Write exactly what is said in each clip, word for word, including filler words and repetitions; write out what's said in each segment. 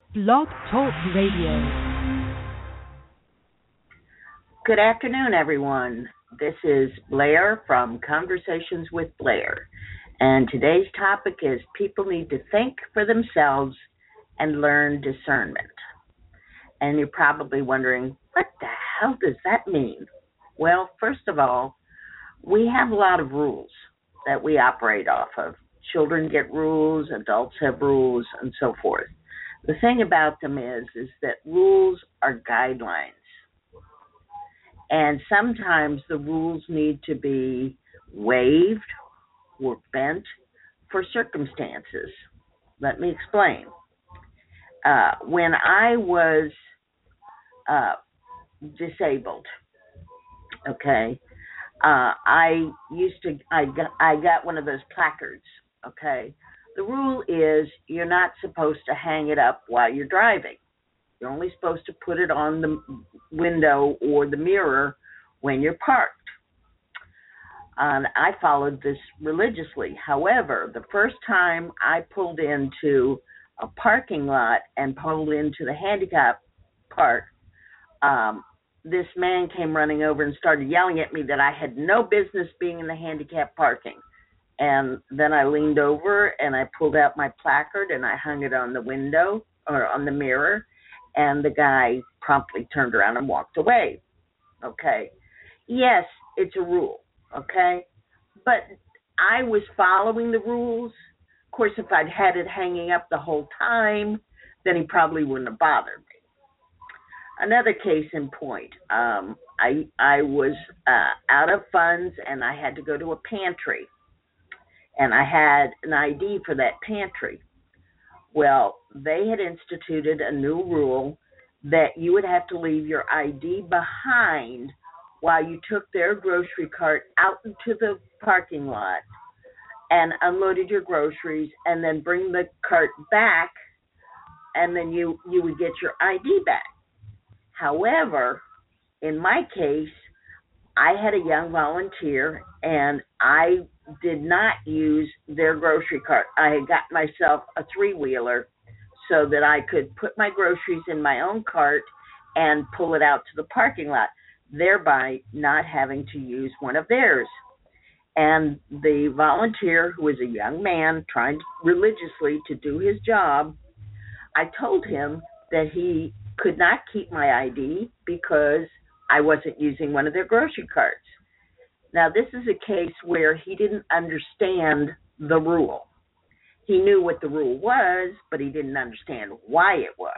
Blog Talk Radio. Good afternoon, everyone. This is Blair from Conversations with Blair, and today's topic is people need to think for themselves and learn discernment. And you're probably wondering, what the hell does that mean? Well, first of all, we have a lot of rules that we operate off of. Children get rules, adults have rules, and so forth. The thing about them is, is that rules are guidelines. And sometimes the rules need to be waived or bent for circumstances. Let me explain. Uh, when I was uh, disabled, okay, uh, I used to, I got, I got one of those placards, okay. The rule is you're not supposed to hang it up while you're driving. You're only supposed to put it on the window or the mirror when you're parked. And I followed this religiously. However, the first time I pulled into a parking lot and pulled into the handicap part, um, this man came running over and started yelling at me that I had no business being in the handicap parking. And then I leaned over and I pulled out my placard and I hung it on the window or on the mirror, and the guy promptly turned around and walked away. Okay. Yes, it's a rule. Okay. But I was following the rules. Of course, if I'd had it hanging up the whole time, then he probably wouldn't have bothered me. Another case in point, um, I, I was uh, out of funds and I had to go to a pantry. And I had an I D for that pantry. Well, they had instituted a new rule that you would have to leave your I D behind while you took their grocery cart out into the parking lot and unloaded your groceries, and then bring the cart back, and then you, you would get your I D back. However, in my case, I had a young volunteer, and I did not use their grocery cart. I had got myself a three-wheeler so that I could put my groceries in my own cart and pull it out to the parking lot, thereby not having to use one of theirs. And the volunteer, who was a young man trying religiously to do his job, I told him that he could not keep my I D because I wasn't using one of their grocery carts. Now, this is a case where he didn't understand the rule. He knew what the rule was, but he didn't understand why it was.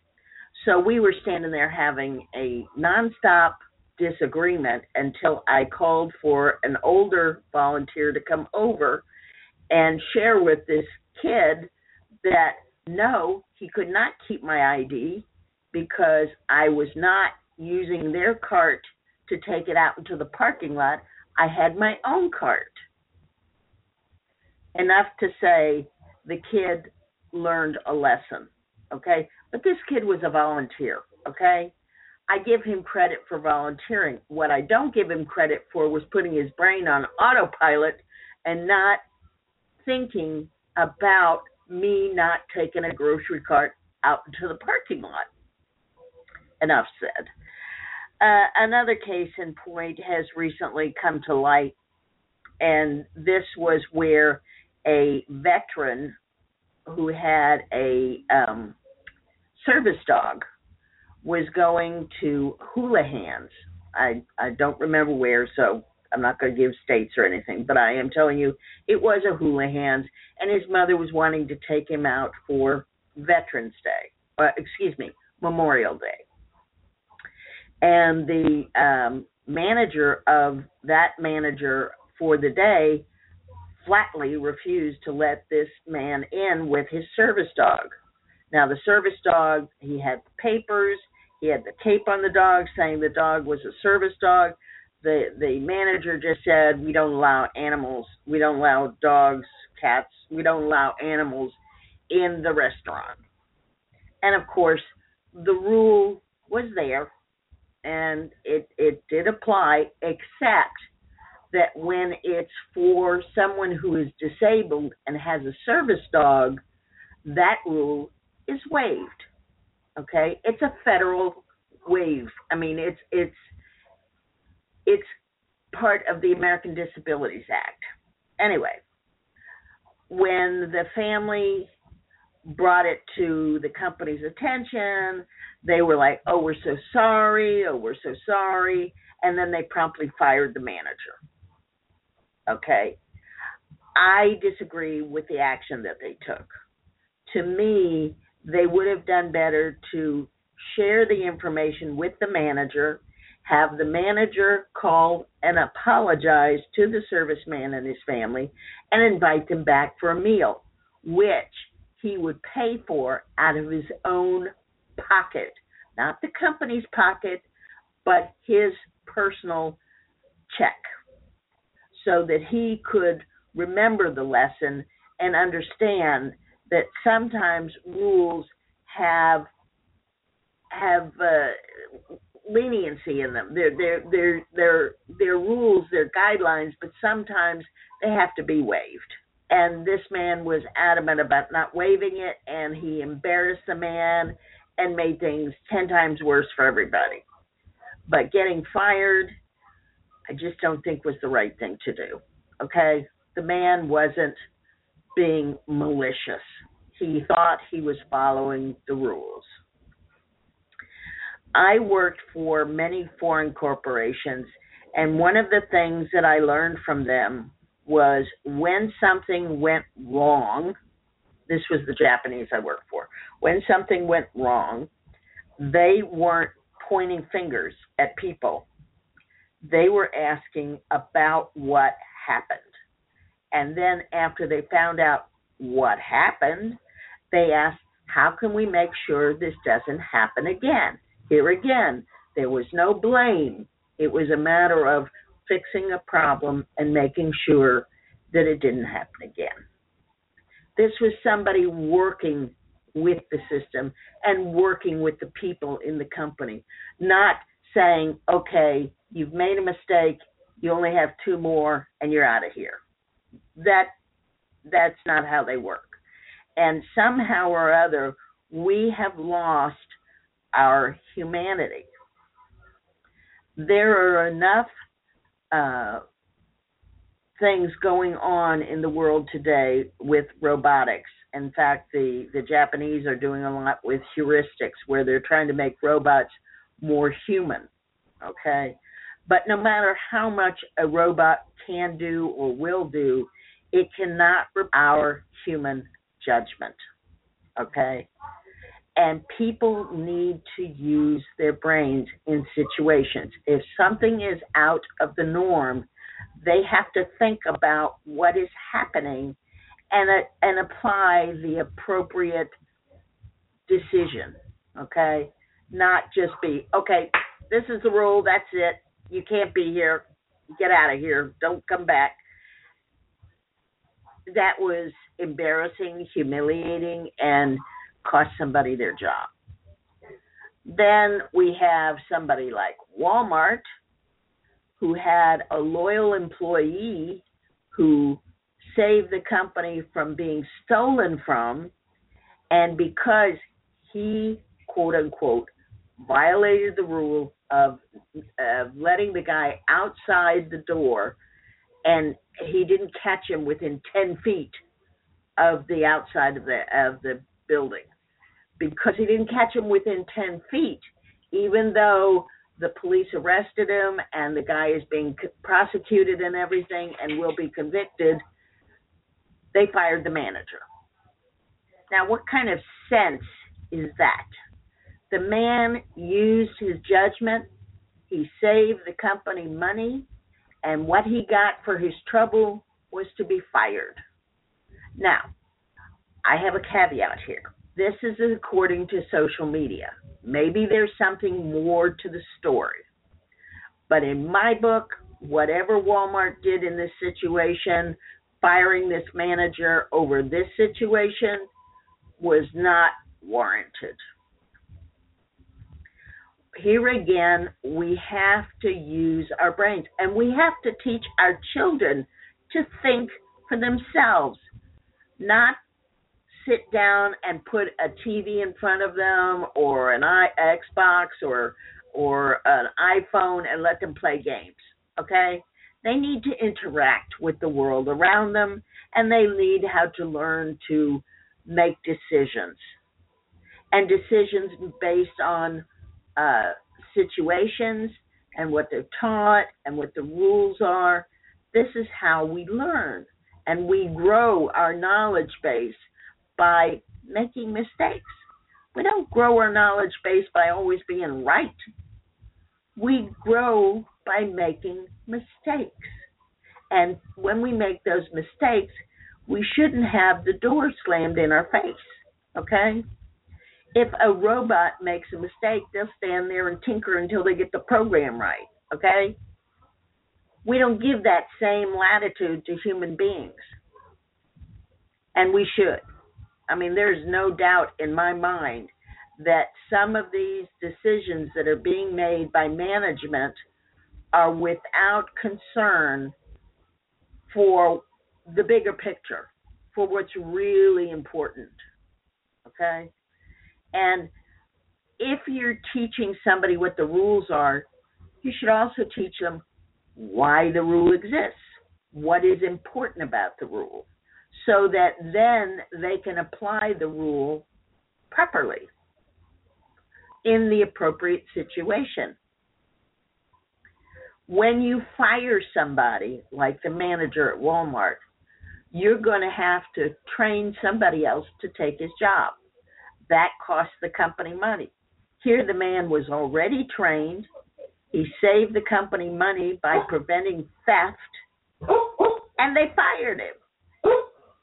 So we were standing there having a nonstop disagreement until I called for an older volunteer to come over and share with this kid that, no, he could not keep my I D because I was not using their cart to take it out into the parking lot. I had my own cart. Enough to say the kid learned a lesson, okay? But this kid was a volunteer, okay? I give him credit for volunteering. What I don't give him credit for was putting his brain on autopilot and not thinking about me not taking a grocery cart out into the parking lot. Enough said. Uh, another case in point has recently come to light, and this was where a veteran who had a um, service dog was going to Houlihan's. I, I don't remember where, so I'm not going to give states or anything, but I am telling you it was a Houlihan's, and his mother was wanting to take him out for Veterans Day, uh, excuse me, Memorial Day. And the um, manager of that manager for the day flatly refused to let this man in with his service dog. Now, the service dog, he had the papers, he had the tape on the dog saying the dog was a service dog. The, the manager just said, we don't allow animals, we don't allow dogs, cats, we don't allow animals in the restaurant. And, of course, the rule was there. And it, it did apply, except that when it's for someone who is disabled and has a service dog, that rule is waived. Okay, it's a federal waive. I mean, it's it's it's part of the American Disabilities Act. Anyway, when the family brought it to the company's attention, they were like, "Oh, we're so sorry. Oh, we're so sorry," and then they promptly fired the manager. Okay, I disagree with the action that they took. To me, they would have done better to share the information with the manager, have the manager call and apologize to the serviceman and his family, and invite them back for a meal, which he would pay for out of his own pocket, not the company's pocket, but his personal check, so that he could remember the lesson and understand that sometimes rules have have uh, leniency in them. They're they're they're they're they're rules, they're guidelines, but sometimes they have to be waived. And this man was adamant about not waiving it, and he embarrassed the man and made things ten times worse for everybody. But getting fired, I just don't think was the right thing to do. Okay? The man wasn't being malicious. He thought he was following the rules. I worked for many foreign corporations, and one of the things that I learned from them was when something went wrong, this was the Japanese I worked for, when something went wrong, they weren't pointing fingers at people. They were asking about what happened. And then after they found out what happened, they asked, how can we make sure this doesn't happen again? Here again, there was no blame. It was a matter of fixing a problem and making sure that it didn't happen again. This was somebody working with the system and working with the people in the company, not saying, okay, you've made a mistake, you only have two more, and you're out of here. That that's not how they work. And somehow or other, we have lost our humanity. There are enough uh, things going on in the world today with robotics. In fact, the, the Japanese are doing a lot with heuristics, where they're trying to make robots more human, okay? But no matter how much a robot can do or will do, it cannot replace our human judgment, okay? And people need to use their brains in situations. If something is out of the norm, they have to think about what is happening and uh, and apply the appropriate decision, okay? Not just be, okay, this is the rule, that's it. You can't be here. Get out of here. Don't come back. That was embarrassing, humiliating, and cost somebody their job. Then we have somebody like Walmart, who had a loyal employee who saved the company from being stolen from, and because he, quote unquote, violated the rule of uh, letting the guy outside the door, and he didn't catch him within ten feet of the outside of the of the building. Because he didn't catch him within ten feet, even though the police arrested him and the guy is being prosecuted and everything and will be convicted, they fired the manager. Now, what kind of sense is that? The man used his judgment, he saved the company money, and what he got for his trouble was to be fired. Now, I have a caveat here. This is according to social media. Maybe there's something more to the story. But in my book, whatever Walmart did in this situation, firing this manager over this situation, was not warranted. Here again, we have to use our brains, and we have to teach our children to think for themselves, not sit down and put a T V in front of them or an I- Xbox or or an iPhone and let them play games, okay? They need to interact with the world around them, and they need how to learn to make decisions. And decisions based on uh, situations and what they're taught and what the rules are. This is how we learn, and we grow our knowledge base by making mistakes. We don't grow our knowledge base by always being right. We grow by making mistakes. And when we make those mistakes, we shouldn't have the door slammed in our face, okay? If a robot makes a mistake, they'll stand there and tinker until they get the program right, okay? We don't give that same latitude to human beings, and we should. I mean, there's no doubt in my mind that some of these decisions that are being made by management are without concern for the bigger picture, for what's really important, okay? And if you're teaching somebody what the rules are, you should also teach them why the rule exists, what is important about the rule, so that then they can apply the rule properly in the appropriate situation. When you fire somebody, like the manager at Walmart, you're going to have to train somebody else to take his job. That costs the company money. Here the man was already trained. He saved the company money by preventing theft, and they fired him.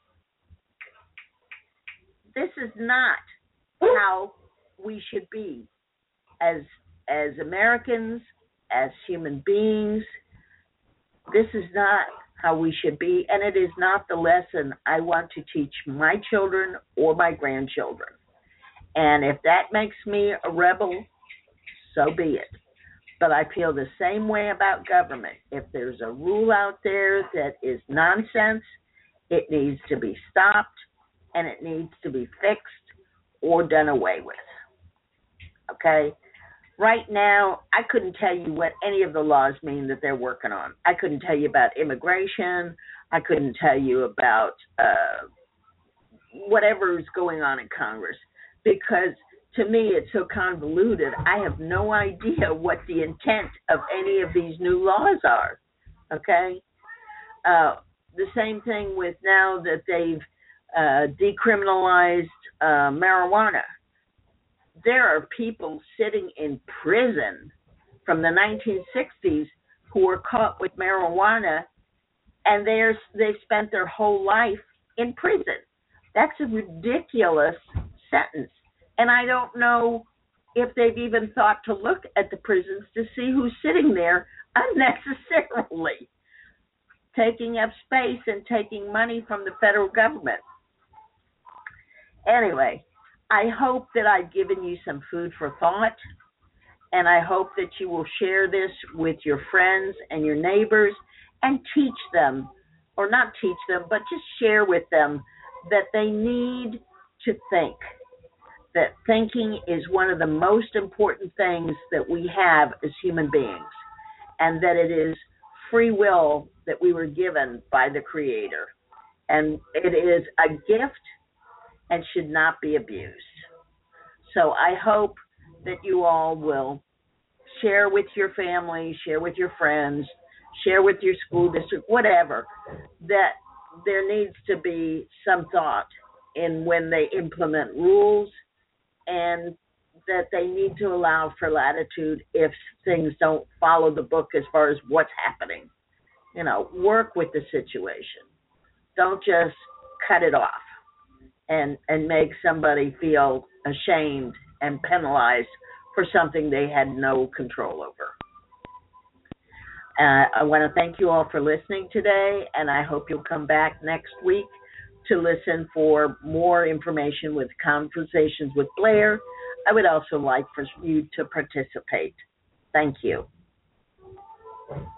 This is not how we should be as as Americans, as human beings. This is not how we should be, and it is not the lesson I want to teach my children or my grandchildren. And if that makes me a rebel, so be it. But I feel the same way about government. If there's a rule out there that is nonsense, it needs to be stopped, and it needs to be fixed or done away with. Okay? Right now, I couldn't tell you what any of the laws mean that they're working on. I couldn't tell you about immigration. I couldn't tell you about uh, whatever is going on in Congress, because to me it's so convoluted. I have no idea what the intent of any of these new laws are. Okay? Uh, the same thing with now that they've uh, decriminalized uh, marijuana. There are people sitting in prison from the nineteen sixties who were caught with marijuana, and they're, they've spent their whole life in prison. That's a ridiculous sentence. And I don't know if they've even thought to look at the prisons to see who's sitting there unnecessarily, taking up space and taking money from the federal government. Anyway, I hope that I've given you some food for thought, and I hope that you will share this with your friends and your neighbors and teach them, or not teach them, but just share with them that they need to think, that thinking is one of the most important things that we have as human beings, and that it is free will that we were given by the Creator. And it is a gift and should not be abused. So I hope that you all will share with your family, share with your friends, share with your school district, whatever, that there needs to be some thought in when they implement rules, and that they need to allow for latitude if things don't follow the book as far as what's happening. You know, work with the situation. Don't just cut it off and, and make somebody feel ashamed and penalized for something they had no control over. Uh, I want to thank you all for listening today, and I hope you'll come back next week to listen for more information with Conversations with Blair. I would also like for you to participate. Thank you.